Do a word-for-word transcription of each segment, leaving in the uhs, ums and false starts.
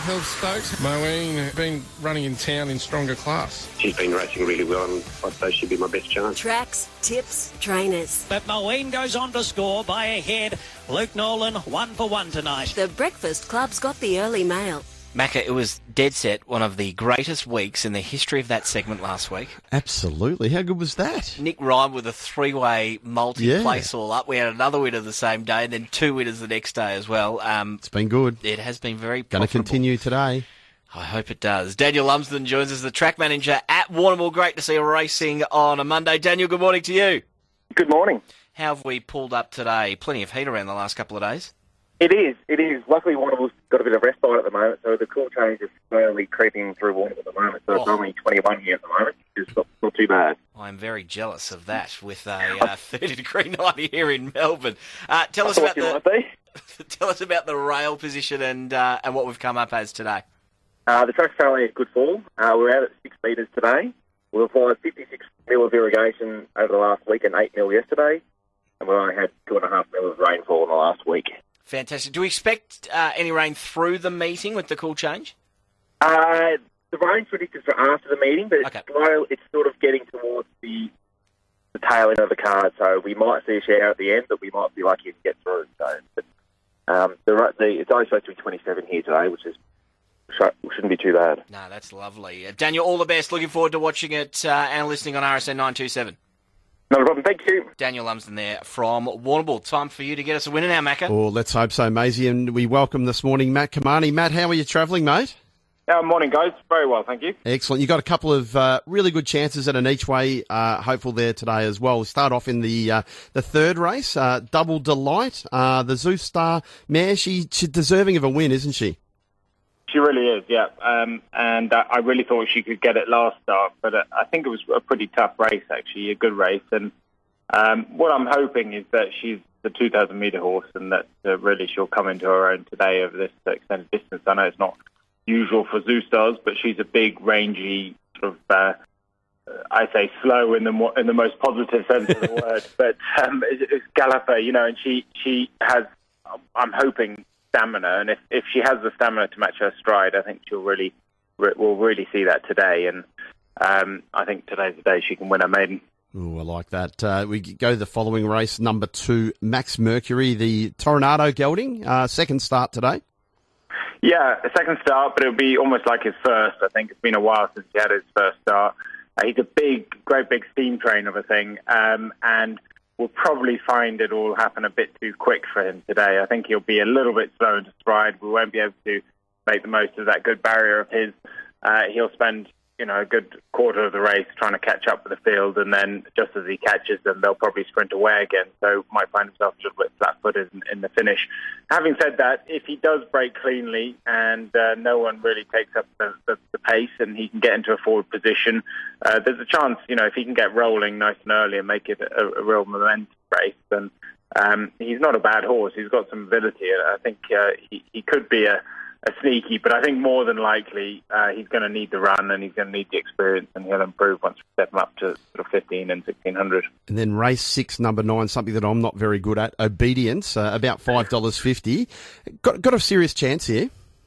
Health Stokes. Moeen been running in town in stronger class. She's been racing really well, and I'd say she'd be my best chance. Tracks, tips, trainers. But Moeen goes on to score by a head. Luke Nolan, one for one tonight. The Breakfast Club's got the early mail. Macca, it was dead set one of the greatest weeks in the history of that segment last week. Absolutely. How good was that? Nick Ryan with a three-way multi-place Yeah. all up. We had another winner the same day and then two winners the next day as well. Um, It's been good. it has been very Going to profitable. continue today. I hope it does. Daniel Lumsden joins us, the track manager at Warrnambool. Great to see you racing on a Monday. Daniel, good morning to you. Good morning. How have we pulled up today? Plenty of heat around the last couple of days. It is, it is. Luckily, Warrnambool's got a bit of respite at the moment, so the cool change is slowly creeping through Warrnambool at the moment. So it's Oh. only twenty-one here at the moment, which is not, not too bad. I'm very jealous of that with a uh, thirty degree night here in Melbourne. Uh, tell us I about thought you the might be. tell us about the rail position and uh, and what we've come up as today. Uh, the track's currently at good fall. Uh, we're out at six metres today. We applied fifty-six mil of irrigation over the last week and eight mil yesterday, and we only had two and a half mil of rainfall in the last week. Fantastic. Do we expect uh, any rain through the meeting with the cool change? Uh, the rain's predicted for after the meeting, but it's, Okay. slow, it's sort of getting towards the the tail end of the card, so we might see a shower at the end, but we might be lucky to get through. So, but, um, the, ra- the, it's only supposed to be twenty-seven here today, which is shouldn't be too bad. No, that's lovely. Uh, Daniel, all the best. Looking forward to watching it uh, and listening on R S N nine two seven. Not a problem. Thank you. Daniel Lumsden there from Warrnambool. Time for you to get us a winner now, Macca. Oh, let's hope so, Maisie. And we welcome this morning Matt Kamani. Matt, how are you travelling, mate? Uh, morning, guys. Very well, thank you. Excellent. You got a couple of uh, really good chances at an each way uh, hopeful there today as well. We start off in the uh, the third race, uh, Double Delight. Uh, the Zeus Star mare, she, she's deserving of a win, isn't she? She really is, yeah. Um, and uh, I really thought she could get it last start, but uh, I think it was a pretty tough race, actually, a good race. And um, what I'm hoping is that she's the two thousand metre horse and that uh, really she'll come into her own today over this extended distance. I know it's not usual for Zeus Stars, but she's a big, rangy, sort of, uh, I say slow in the mo- in the most positive sense of the word, but um, it's, it's galloper, you know, and she, she has, I'm hoping, stamina, and if, if she has the stamina to match her stride, I think she'll really re- we'll really see that today. And um, I think today's the day she can win her maiden. Oh, I like that. Uh, we go to the following race, number two, Max Mercury, the Toronado gelding, uh, second start today. Yeah, a second start, but it'll be almost like his first. I think it's been a while since he had his first start. Uh, he's a big, great big steam train of a thing, um, and we'll probably find it all happen a bit too quick for him today. I think he'll be a little bit slow into stride. We won't be able to make the most of that good barrier of his. Uh, he'll spend, you know, a good quarter of the race trying to catch up with the field, and then just as he catches them, they'll probably sprint away again. So might find himself a little bit flat-footed in, in the finish. Having said that, if he does break cleanly and uh, no one really takes up the, the, the pace and he can get into a forward position, uh, there's a chance, you know, if he can get rolling nice and early and make it a, a real momentum race, then um, he's not a bad horse. He's got some ability. I think uh, he, he could be a A sneaky, but I think more than likely uh, he's going to need the run and he's going to need the experience, and he'll improve once we step him up to sort of fifteen and sixteen hundred. And then race six, number nine, something that I'm not very good at, Obedience, uh, about five dollars fifty. Got got a serious chance here.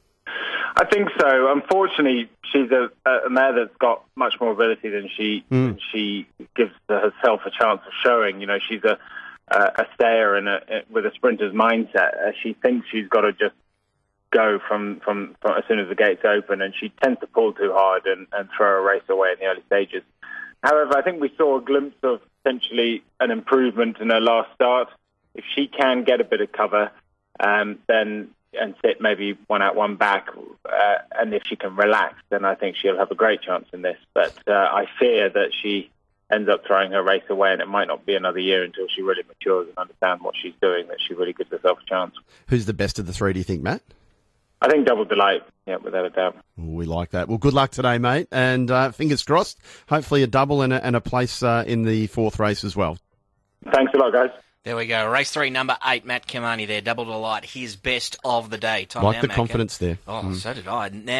I think so. Unfortunately, she's a, a mare that's got much more ability than she Mm. than she gives herself a chance of showing. You know, she's a a, a stayer and a, with a sprinter's mindset. Uh, she thinks she's got to just go from, from, from as soon as the gates open, and she tends to pull too hard and, and throw a race away in the early stages. However, I think we saw a glimpse of potentially an improvement in her last start. If she can get a bit of cover, um, then and sit maybe one out, one back, uh, and if she can relax, then I think she'll have a great chance in this. But uh, I fear that she ends up throwing her race away, and it might not be another year until she really matures and understands what she's doing, that she really gives herself a chance. Who's the best of the three, do you think, Matt? I think Double Delight, yeah, without a doubt. We like that. Well, good luck today, mate, and uh, fingers crossed, hopefully a double and a, and a place uh, in the fourth race as well. Thanks a lot, guys. There we go. Race three, number eight, Matt Kamani there. Double Delight, his best of the day. Time Like now, the Macca. confidence there. Oh, Mm. so did I. Now